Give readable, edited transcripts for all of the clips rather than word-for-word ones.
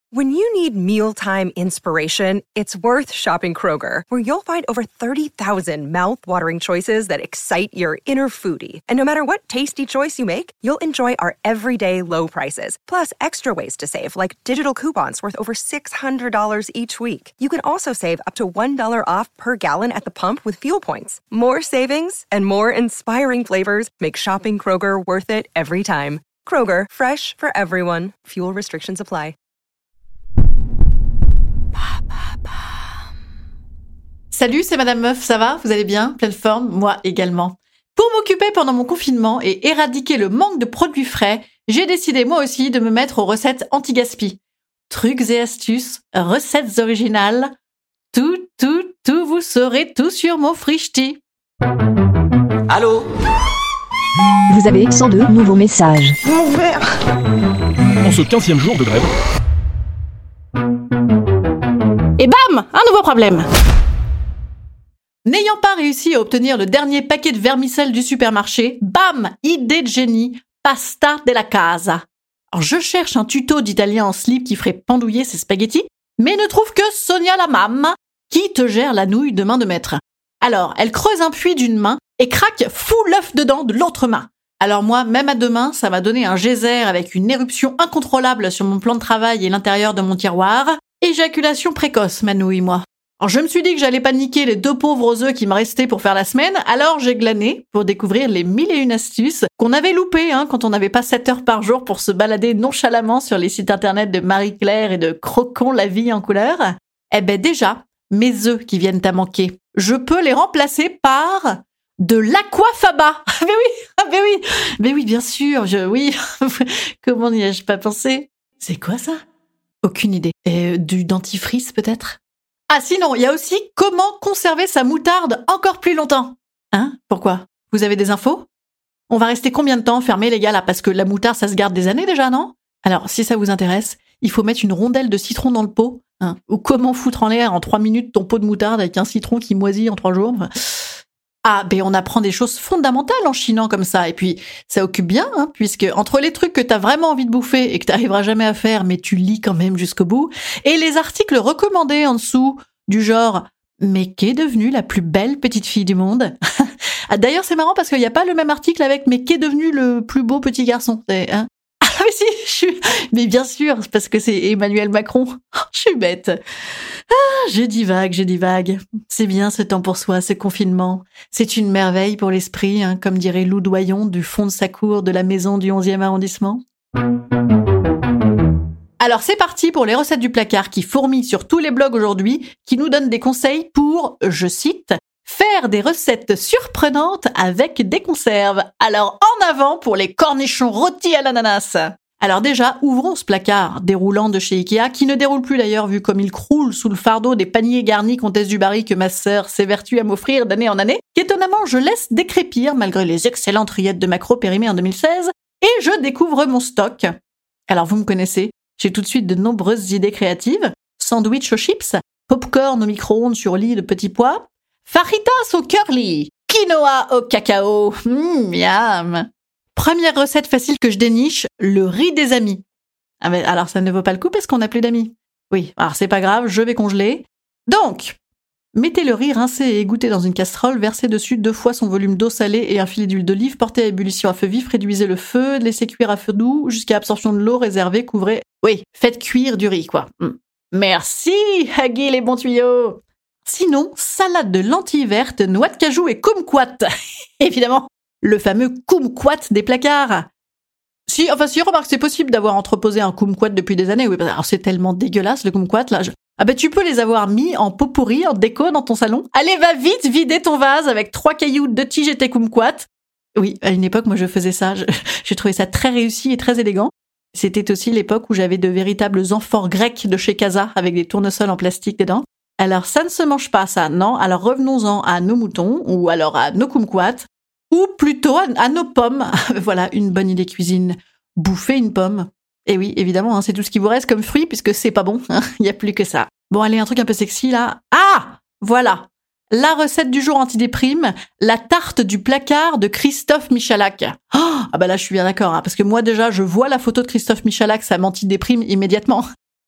When you need mealtime inspiration, it's worth shopping Kroger, where you'll find over 30,000 mouth-watering choices that excite your inner foodie. And no matter what tasty choice you make, you'll enjoy our everyday low prices, plus extra ways to save, like digital coupons worth over $600 each week. You can also save up to $1 off per gallon at the pump with fuel points. More savings and more inspiring flavors make shopping Kroger worth it every time. Kroger, fresh for everyone. Fuel restrictions apply. Salut, c'est Madame Meuf, ça va? Vous allez bien? Pleine forme? Moi également. Pour m'occuper pendant mon confinement et éradiquer le manque de produits frais, j'ai décidé moi aussi de me mettre aux recettes anti-gaspi. Trucs et astuces, recettes originales, tout, vous saurez tout sur mon Frichti. Allô? Vous avez 102 nouveaux messages. Mon verre. En ce 15e jour de grève. Et bam! Un nouveau problème! N'ayant pas réussi à obtenir le dernier paquet de vermicelle du supermarché, bam! Idée de génie, pasta della casa. Alors je cherche un tuto d'italien en slip qui ferait pendouiller ses spaghettis, mais ne trouve que Sonia la mamma, qui te gère la nouille de main de maître. Alors, elle creuse un puits d'une main et craque, fout l'œuf dedans de l'autre main. Alors moi, même à deux mains, ça m'a donné un geyser avec une éruption incontrôlable sur mon plan de travail et l'intérieur de mon tiroir. Éjaculation précoce, ma nouille, moi. Alors je me suis dit que j'allais pas niquer les 2 pauvres œufs qui me restaient pour faire la semaine, alors j'ai glané pour découvrir les 1001 astuces qu'on avait loupées quand on n'avait pas 7 heures par jour pour se balader nonchalamment sur les sites internet de Marie-Claire et de Croquons la vie en couleur. Eh ben déjà, mes œufs qui viennent à manquer, je peux les remplacer par de l'aquafaba. Mais oui, bien sûr, oui. Comment n'y ai-je pas pensé? C'est quoi ça? Aucune idée. Du dentifrice peut-être? Ah sinon, il y a aussi comment conserver sa moutarde encore plus longtemps. Hein? Pourquoi? Vous avez des infos? On va rester combien de temps fermé les gars là? Parce que la moutarde ça se garde des années déjà, non? Alors si ça vous intéresse, il faut mettre une rondelle de citron dans le pot. Ou comment foutre en l'air en 3 minutes ton pot de moutarde avec un citron qui moisit en 3 jours. Ah, ben on apprend des choses fondamentales en chinant comme ça. Et puis, ça occupe bien, puisque entre les trucs que t'as vraiment envie de bouffer et que t'arriveras jamais à faire, mais tu lis quand même jusqu'au bout, et les articles recommandés en dessous, du genre « Mais qu'est devenue la plus belle petite fille du monde ?» Ah, d'ailleurs, c'est marrant parce qu'il n'y a pas le même article avec « Mais qu'est devenu le plus beau petit garçon ?» Ah mais si, mais bien sûr, parce que c'est Emmanuel Macron. Je suis bête. Ah, je divague. C'est bien ce temps pour soi, ce confinement. C'est une merveille pour l'esprit, comme dirait Lou Doyon du fond de sa cour de la maison du 11e arrondissement. Alors c'est parti pour les recettes du placard qui fourmillent sur tous les blogs aujourd'hui, qui nous donnent des conseils pour, je cite, faire des recettes surprenantes avec des conserves. Alors en avant pour les cornichons rôtis à l'ananas. Alors déjà, ouvrons ce placard déroulant de chez Ikea, qui ne déroule plus d'ailleurs vu comme il croule sous le fardeau des paniers garnis Comtesse du Barry que ma sœur s'évertue à m'offrir d'année en année, qu'étonnamment je laisse décrépir malgré les excellentes rillettes de maquereau périmées en 2016, et je découvre mon stock. Alors vous me connaissez, j'ai tout de suite de nombreuses idées créatives, sandwich aux chips, popcorn au micro-ondes sur lit de petits pois, fajitas au curly, quinoa au cacao, miam. Première recette facile que je déniche, le riz des amis. Ah mais alors ça ne vaut pas le coup parce qu'on n'a plus d'amis. Oui, alors c'est pas grave, je vais congeler. Donc, mettez le riz rincé et égoutté dans une casserole, versez dessus 2 fois son volume d'eau salée et un filet d'huile d'olive, portez à ébullition à feu vif, réduisez le feu, laissez cuire à feu doux jusqu'à absorption de l'eau, réservez, couvrez. Oui, faites cuire du riz quoi. Merci, Haggy les bons tuyaux. Sinon, salade de lentilles vertes, noix de cajou et kumquat. Évidemment, le fameux kumquat des placards. Si, remarque, c'est possible d'avoir entreposé un kumquat depuis des années. Oui, alors c'est tellement dégueulasse le kumquat là. Ah ben tu peux les avoir mis en pot pourri, en déco dans ton salon. Allez, va vite vider ton vase avec 3 cailloux de tige et tes kumquats. Oui, à une époque, moi je faisais ça. J'ai trouvé ça très réussi et très élégant. C'était aussi l'époque où j'avais de véritables amphores grecques de chez Casa avec des tournesols en plastique dedans. Alors ça ne se mange pas ça, non. Alors revenons-en à nos moutons ou alors à nos kumquats. Ou plutôt à nos pommes. Voilà, une bonne idée cuisine. Bouffer une pomme. Et oui, évidemment, c'est tout ce qui vous reste comme fruit, puisque c'est pas bon. Il n'y a plus que ça. Bon, allez, un truc un peu sexy, là. Ah! Voilà. La recette du jour antidéprime, la tarte du placard de Christophe Michalak. Oh, ah bah là, je suis bien d'accord, parce que moi, déjà, je vois la photo de Christophe Michalak, ça m'antidéprime immédiatement.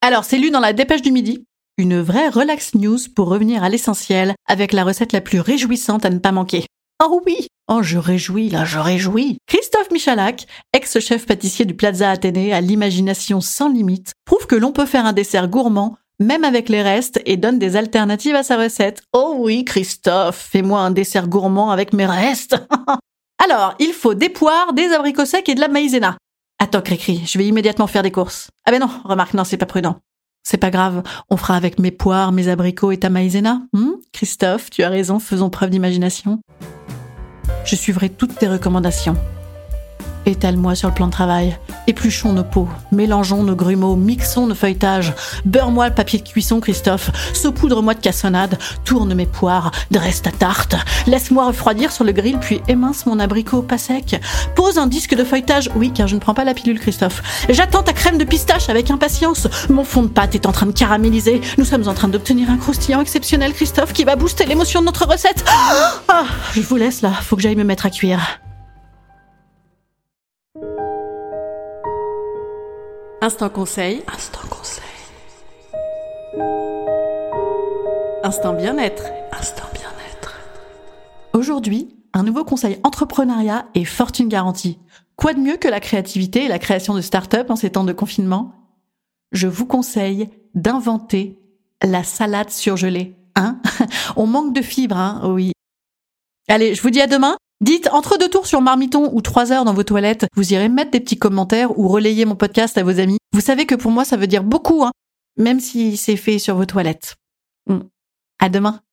Alors, c'est lu dans la Dépêche du Midi. Une vraie relax news pour revenir à l'essentiel avec la recette la plus réjouissante à ne pas manquer. Oh oui! Oh, je réjouis. Christophe Michalak, ex-chef pâtissier du Plaza Athénée à l'imagination sans limite, prouve que l'on peut faire un dessert gourmand même avec les restes et donne des alternatives à sa recette. Oh oui, Christophe, fais-moi un dessert gourmand avec mes restes. Alors, il faut des poires, des abricots secs et de la maïzena. Attends, Cricri, je vais immédiatement faire des courses. Ah ben non, remarque, non, c'est pas prudent. C'est pas grave, on fera avec mes poires, mes abricots et ta maïzena. Christophe, tu as raison, faisons preuve d'imagination. Je suivrai toutes tes recommandations. Étale-moi sur le plan de travail. Épluchons nos pots, mélangeons nos grumeaux, mixons nos feuilletages. Beurre-moi le papier de cuisson, Christophe. Saupoudre-moi de cassonade. Tourne mes poires, dresse ta tarte. Laisse-moi refroidir sur le grill, puis émince mon abricot pas sec. Pose un disque de feuilletage. Oui, car je ne prends pas la pilule, Christophe. J'attends ta crème de pistache avec impatience. Mon fond de pâte est en train de caraméliser. Nous sommes en train d'obtenir un croustillant exceptionnel, Christophe, qui va booster l'émotion de notre recette. Je vous laisse là, faut que j'aille me mettre à cuire. Instant conseil. Instant bien-être. Aujourd'hui, un nouveau conseil entrepreneuriat et fortune garantie. Quoi de mieux que la créativité et la création de start-up en ces temps de confinement ? Je vous conseille d'inventer la salade surgelée. On manque de fibres, oui. Allez, je vous dis à demain. Dites entre 2 tours sur Marmiton ou 3 heures dans vos toilettes, vous irez mettre des petits commentaires ou relayer mon podcast à vos amis. Vous savez que pour moi, ça veut dire beaucoup, même si c'est fait sur vos toilettes. À demain.